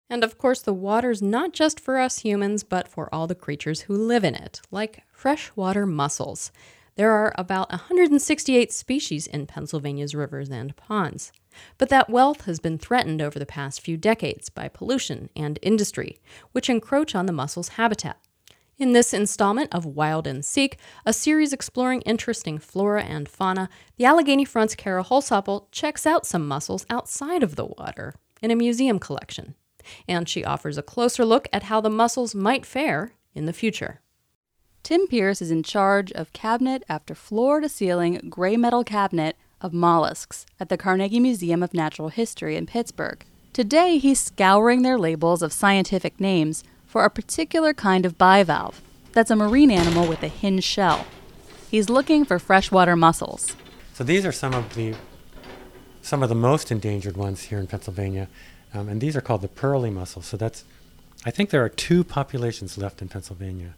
And of course, the water's not just for us humans, but for all the creatures who live in it, like freshwater mussels. There are about 168 species in Pennsylvania's rivers and ponds. But that wealth has been threatened over the past few decades by pollution and industry, which encroach on the mussel's habitat. In this installment of Wild and Seek, a series exploring interesting flora and fauna, the Allegheny Front's Kara Holsopple checks out some mussels outside of the water in a museum collection. And she offers a closer look at how the mussels might fare in the future. Tim Pierce is in charge of cabinet after floor-to-ceiling gray metal cabinet of mollusks at the Carnegie Museum of Natural History in Pittsburgh. Today, he's scouring their labels of scientific names for a particular kind of bivalve. That's a marine animal with a hinged shell. He's looking for freshwater mussels. So these are some of the most endangered ones here in Pennsylvania, and these are called the pearly mussels. So I think there are 2 populations left in Pennsylvania.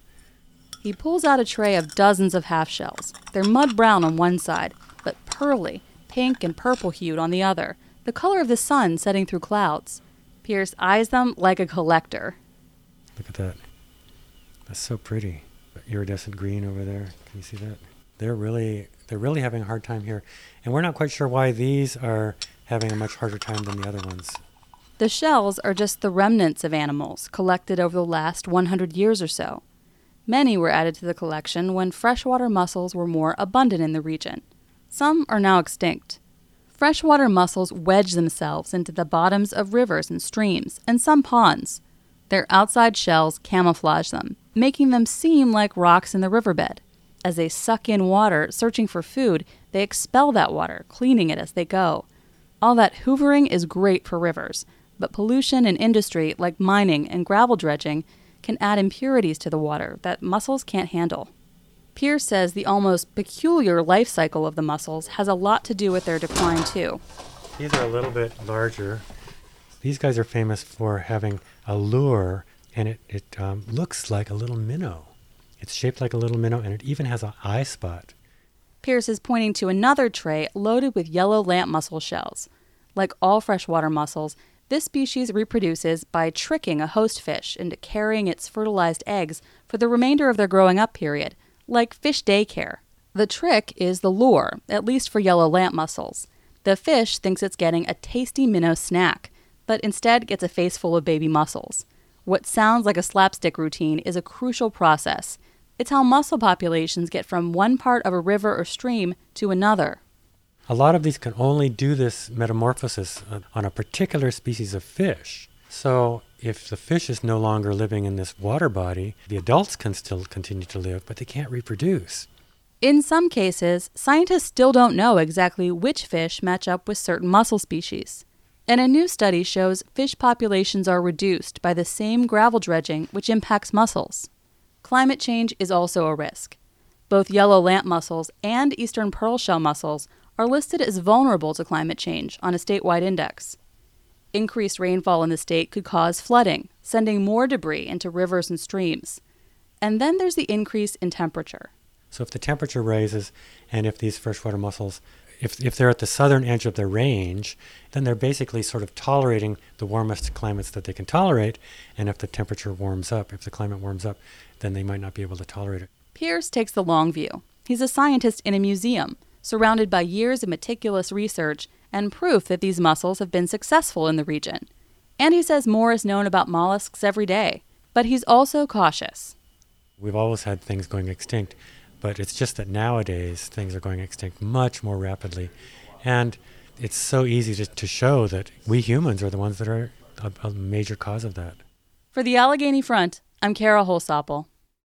He pulls out a tray of dozens of half-shells. They're mud brown on one side, but pearly, pink and purple-hued on the other, the color of the sun setting through clouds. Pierce eyes them like a collector. Look at that. That's so pretty. Iridescent green over there. Can you see that? They're really having a hard time here. And we're not quite sure why these are having a much harder time than the other ones. The shells are just the remnants of animals collected over the last 100 years or so. Many were added to the collection when freshwater mussels were more abundant in the region. Some are now extinct. Freshwater mussels wedge themselves into the bottoms of rivers and streams, and some ponds. Their outside shells camouflage them, making them seem like rocks in the riverbed. As they suck in water, searching for food, they expel that water, cleaning it as they go. All that hoovering is great for rivers, but pollution and industry like mining and gravel dredging can add impurities to the water that mussels can't handle. Pierce says the almost peculiar life cycle of the mussels has a lot to do with their decline, too. These are a little bit larger. These guys are famous for having a lure, and it looks like a little minnow. It's shaped like a little minnow, and it even has an eye spot. Pierce is pointing to another tray loaded with yellow lamp mussel shells. Like all freshwater mussels, this species reproduces by tricking a host fish into carrying its fertilized eggs for the remainder of their growing up period, like fish daycare. The trick is the lure, at least for yellow lamp mussels. The fish thinks it's getting a tasty minnow snack, but instead gets a face full of baby mussels. What sounds like a slapstick routine is a crucial process. It's how mussel populations get from one part of a river or stream to another. A lot of these can only do this metamorphosis on a particular species of fish. So if the fish is no longer living in this water body, the adults can still continue to live, but they can't reproduce. In some cases, scientists still don't know exactly which fish match up with certain mussel species. And a new study shows fish populations are reduced by the same gravel dredging which impacts mussels. Climate change is also a risk. Both yellow lamp mussels and eastern pearl shell mussels are listed as vulnerable to climate change on a statewide index. Increased rainfall in the state could cause flooding, sending more debris into rivers and streams. And then there's the increase in temperature. So if the temperature rises, and if these freshwater mussels, if they're at the southern edge of their range, then they're basically sort of tolerating the warmest climates that they can tolerate. And if the temperature warms up, if the climate warms up, then they might not be able to tolerate it. Pierce takes the long view. He's a scientist in a museum, surrounded by years of meticulous research and proof that these mussels have been successful in the region. And he says more is known about mollusks every day, but he's also cautious. We've always had things going extinct, but it's just that nowadays things are going extinct much more rapidly. And it's so easy to show that we humans are the ones that are a major cause of that. For the Allegheny Front, I'm Kara Holsopple.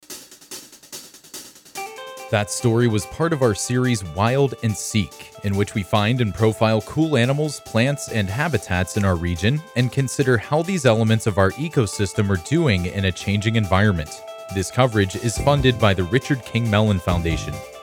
That story was part of our series Wild and Seek, in which we find and profile cool animals, plants, and habitats in our region and consider how these elements of our ecosystem are doing in a changing environment. This coverage is funded by the Richard King Mellon Foundation.